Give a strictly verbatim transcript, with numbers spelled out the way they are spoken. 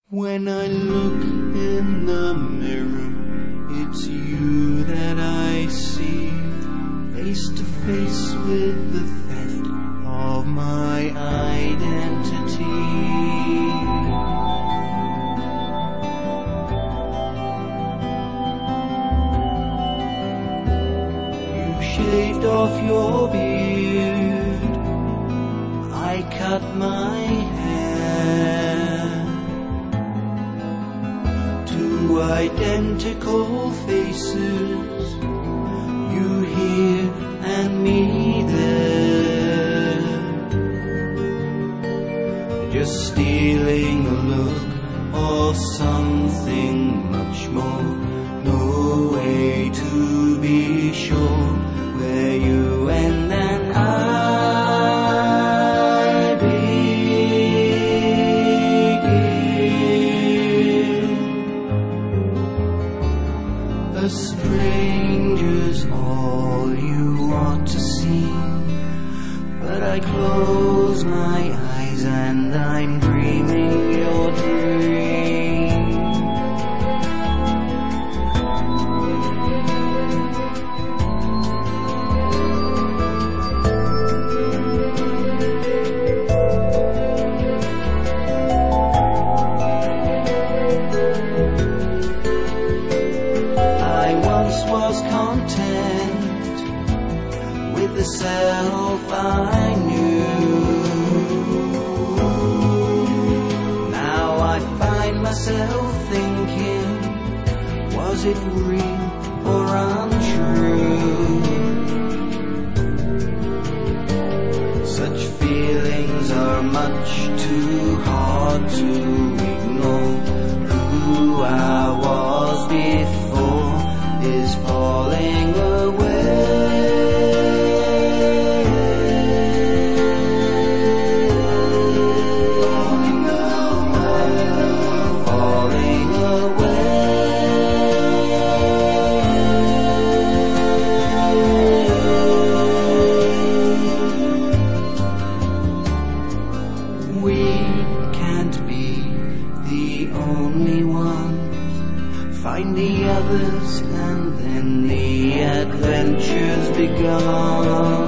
When I look in the mirror, it's you that I see, face to face with the theft of my identity. You shaved off your beard, I cut my hair. Two identical faces, you here and me there, just stealing a look of something much more. No way to be sure where you end and I begin. A stranger's all you ought to see, but I close my eyes and I'm dreaming your dream. Was content with the self I knew. Now I find myself thinking, was it real or untrue? Such feelings are much too hard to ignore. Who I was before is falling away, falling away, falling away. We can't be the only ones. Find the others and then the adventure's begun.